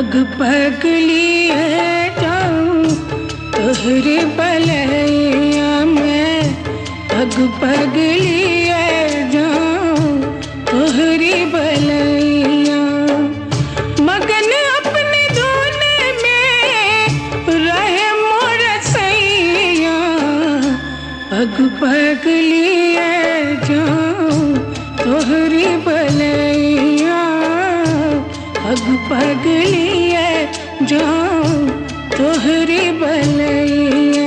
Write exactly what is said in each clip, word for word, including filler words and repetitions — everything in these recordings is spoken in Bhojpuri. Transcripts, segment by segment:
पग पग लिए जाऊं तोहरे बलैया में, पग पग लिए जाऊं तोहरे बलैया। मगन अपने धुन में रहे मोर सैया, पग पग लिए जाऊं तोहरे बलैया, पग पग लिए जाऊं तोहरे बलैया।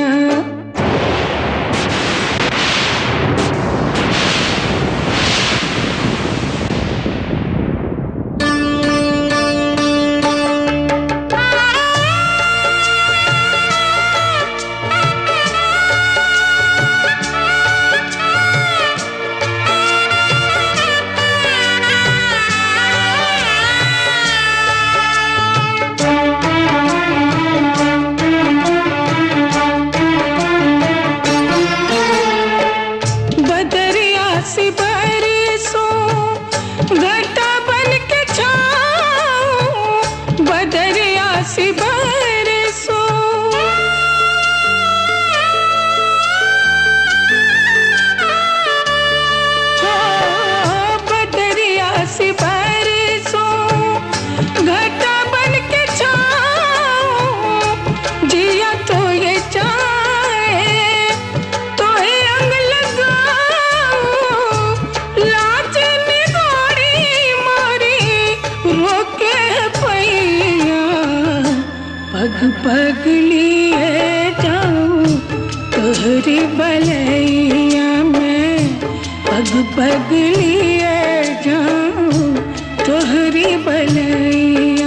पग पग लिए जाऊं तोहरे बलैया में, पग पग लिए जाऊं तोहरे बलैया।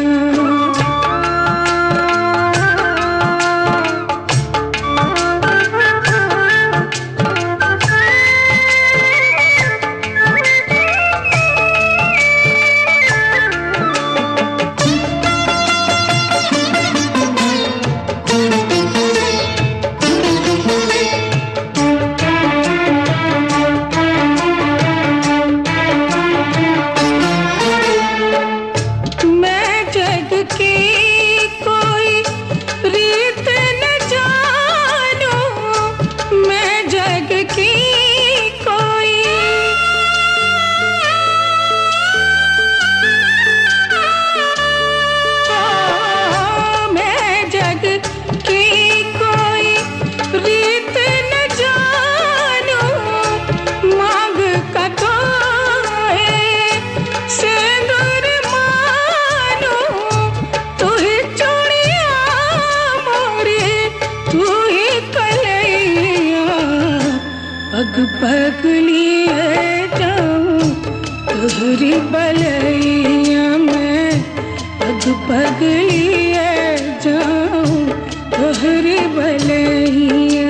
पग पग लिए जाऊं तोहरे बलैया में, पग पग लिए जाऊं तोहरे बलैया।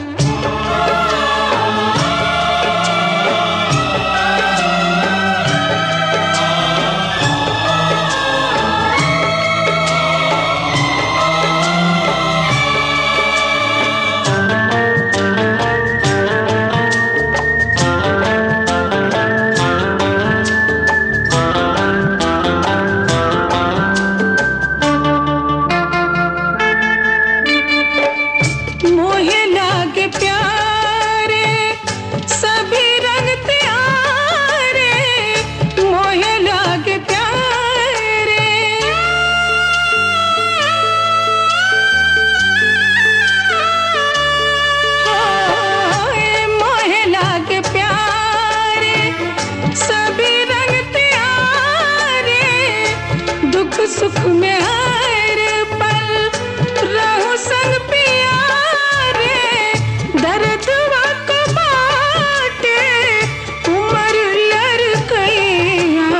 सुख में हर पल रहूं संग प्यारे, दर्द वक्त बाटे उम्र लड़कैया।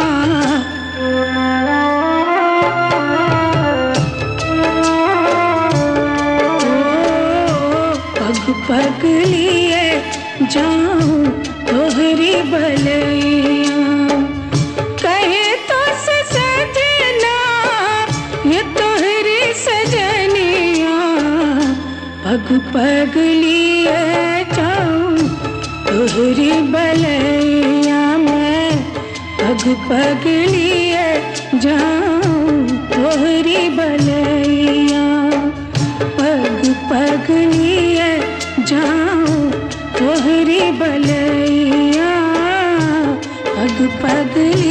पग पग लिए जाऊं तोहरे बलैया, कहे तो ये तोहरी सजनिया। पग पग लिए जाऊं तोहरी बलैया में, पग पग लिए जाऊं तो तोहरी बलैया। पग पग लिए जाऊं तोहरी बलैया, पग पग